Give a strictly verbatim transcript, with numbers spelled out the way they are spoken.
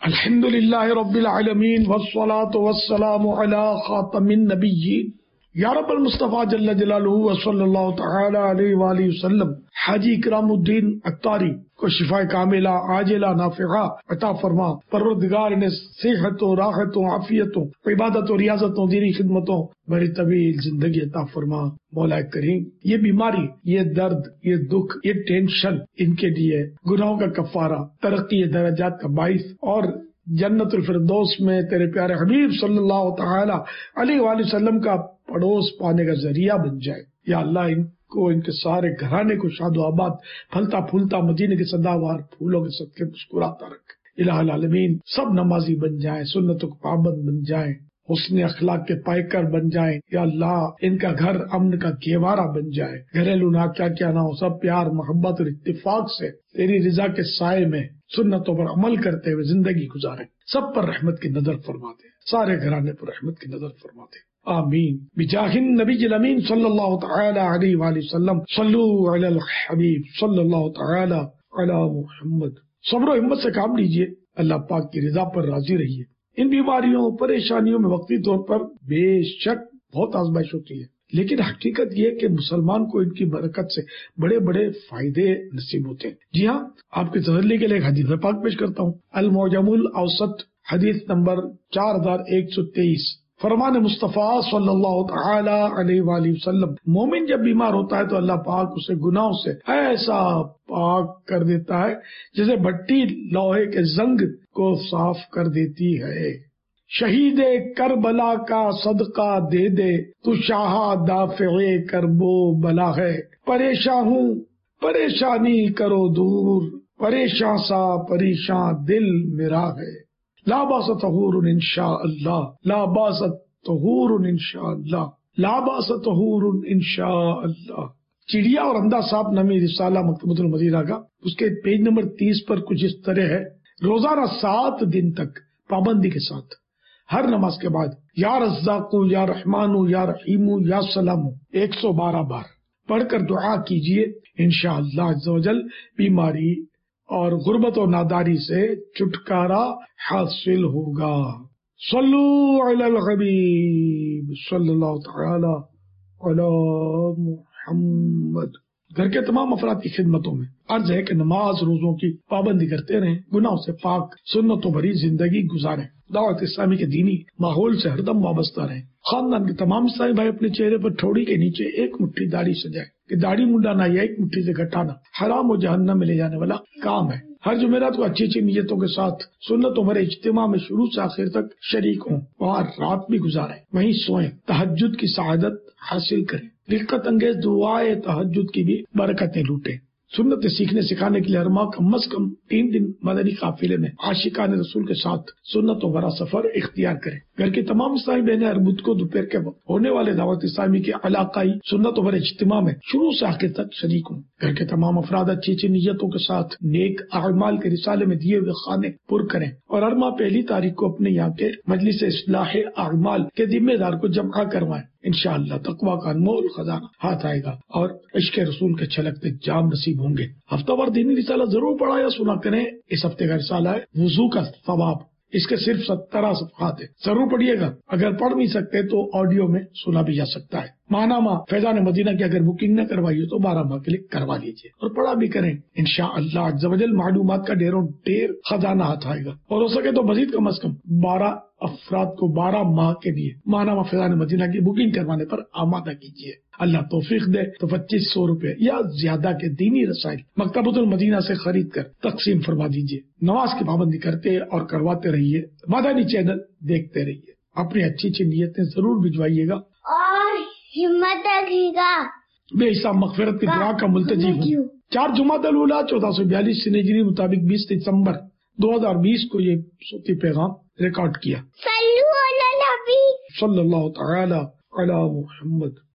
الحمد للہ رب العالمین والصلاة والسلام علی خاتم النبیین یا رب المصطفیٰ جل جلالہ وصلی اللہ تعالی علیہ وآلہ وسلم حاجی اکرام الدین اتاری کو شفا کاملہ عاجلہ نافعہ عطا فرما. پروردگار نے صحت و راحت و عافیت و عبادت و ریاضت و دینی خدمتوں بڑی طویل زندگی عطا فرما. مولا کریم یہ بیماری، یہ درد، یہ دکھ، یہ ٹینشن ان کے لیے گناہوں کا کفارہ، ترقی درجات کا باعث اور جنت الفردوس میں تیرے پیارے حبیب صلی اللہ تعالی علیہ وآلہ وسلم کا پڑوس پانے کا ذریعہ بن جائے. یا اللہ ان کو، ان کے سارے گھرانے کو شاد و آباد، پھلتا پھولتا مدینے کے سداوار پھولوں کے صدقے مسکراتا رکھ. الہ العالمین سب نمازی بن جائیں، سنتوں کے پابند بن جائیں، حسن اخلاق کے پائکر بن جائیں. یا اللہ ان کا گھر امن کا گہوارہ بن جائے. گھریلو نہ کیا کیا نہ ہو، سب پیار محبت اور اتفاق سے تیری رضا کے سائے میں سنتوں پر عمل کرتے ہوئے زندگی گزارے. سب پر رحمت کی نظر فرما دے، سارے گھرانے پر رحمت کی نظر فرما دے. آمین. بجاہ النبی الامین صلی اللہ تعالی علیہ وآلہ وسلم. صلو علی الحبیب صلی اللہ تعالی علی محمد. صبر و ہمت سے کام لیجئے، اللہ پاک کی رضا پر راضی رہیے. ان بیماریوں پریشانیوں میں وقتی طور پر بے شک بہت آزمائش ہوتی ہے، لیکن حقیقت یہ کہ مسلمان کو ان کی برکت سے بڑے بڑے فائدے نصیب ہوتے ہیں. جی ہاں، آپ کے تسلی کے لیے ایک حدیث پاک پیش کرتا ہوں. المعجم الاوسط حدیث نمبر چار ہزار ایک سو تیئیس. فرمان مصطفیٰ صلی اللہ تعالی علیہ وآلہ وسلم، مومن جب بیمار ہوتا ہے تو اللہ پاک اسے گناہوں سے ایسا پاک کر دیتا ہے جیسے بھٹی لوہے کے زنگ کو صاف کر دیتی ہے. شہید کربلا کا صدقہ دے دے تو شاہ دافع کربو بلا ہے. پریشان ہوں پریشانی کرو دور، پریشان سا پریشان دل میرا ہے. لا باس طہور انشاء اللہ، لا باس طہور انشاء اللہ، لا باس طہور انشاء اللہ. چڑیا اور اندھا صاحب نامی رسالہ مکتبۃ المدینہ کا، اس کے پیج نمبر تیس پر کچھ اس طرح ہے: روزانہ سات دن تک پابندی کے ساتھ ہر نماز کے بعد یا رزاق یا رحمان یا رحیم یا سلام ایک سو بارہ بار پڑھ کر دعا کیجئے. انشاءاللہ عز و جل بیماری اور غربت و ناداری سے چھٹکارا حاصل ہوگا. صلو علی الحبیب صلی اللہ تعالی علی محمد. گھر کے تمام افراد کی خدمتوں میں عرض ہے کہ نماز روزوں کی پابندی کرتے رہیں، گناہوں سے پاک سنتوں بھری زندگی گزاریں، دعوت اسلامی کے دینی ماحول سے ہردم وابستہ رہیں. خاندان کے تمام اسلامی بھائی اپنے چہرے پر ٹھوڑی کے نیچے ایک مٹھی داڑھی سجائے کہ داڑھی منڈانا یا ایک مٹھی سے گھٹانا حرام و جہنم میں لے جانے والا کام ہے. ہر جمعرات کو اچھی اچھی نیتوں کے ساتھ سنتوں بھرے اجتماع میں شروع سے آخر تک شریک ہوں، وہاں رات بھی گزاریں، وہیں سوئیں، تہجد کی سعادت حاصل کریں، رقت انگیز دعائے تہجد کی بھی برکتیں لوٹیں. سنت سیکھنے سکھانے کے لیے ہر ماہ کم از کم تین دن مدنی قافلے میں عاشقان رسول کے ساتھ سنتوں بھرا سفر اختیار کریں. گھر کی تمام اسلامی بہنیں ہر بدھ کو دوپہر کے وقت ہونے والے دعوت اسلامی کے علاقائی سنتوں بھرے اجتماع میں شروع سے آخر تک شریک ہوں. گھر کے تمام افراد اچھی اچھی نیتوں کے ساتھ نیک اعمال کے رسالے میں دیے ہوئے خانے پر کریں اور ہر ماہ پہلی تاریخ کو اپنے یہاں کے مجلس اصلاح اعمال کے ذمہ دار کو جمع کروائیں. انشاءاللہ تقویٰ کا انمول خزانہ ہاتھ آئے گا اور عشق رسول کے چھلکتے جام نصیب ہوں گے. ہفتہ وار دینی رسالہ ضرور پڑھا یا سنا کریں. اس ہفتے کا رسالہ ہے وضو کا ثواب. اس کے صرف سترہ صفحات ہیں، ضرور پڑھیے گا. اگر پڑھ نہیں سکتے تو آڈیو میں سنا بھی جا سکتا ہے. ماہنامہ فیضان مدینہ کی اگر بکنگ نہ کروائی ہو تو بارہ ماہ کے لیے کروا لیجیے اور پڑھا بھی کریں. انشاءاللہ عز و جل معلومات کا ڈھیروں ڈھیر خزانہ ہاتھ آئے گا اور ہو سکے تو مزید کم از کم بارہ افراد کو بارہ ماہ کے لیے ماہنامہ فیضان مدینہ کی بکنگ کروانے پر آمادہ کیجیے. اللہ توفیق دے تو پچیس سو روپے یا زیادہ کے دینی رسائل مکتبۃ المدینہ سے خرید کر تقسیم فرما دیجیے. نماز کی پابندی کرتے اور کرواتے رہیے. مدنی چینل دیکھتے رہیے. اپنی اچھی اچھی نیتیں ضرور بھجوائیے گا اور ہمت رکھیے گا. بے حساب مغفرت کی دعا کا ملتجی ہوں. چار جمادی الاولیٰ چودہ سو بیالیس ہجری مطابق بیس دسمبر دو ہزار بیس کو یہ صوتی پیغام ریکارڈ کیا. صلو علی النبی صلی اللہ تعالی علی محمد.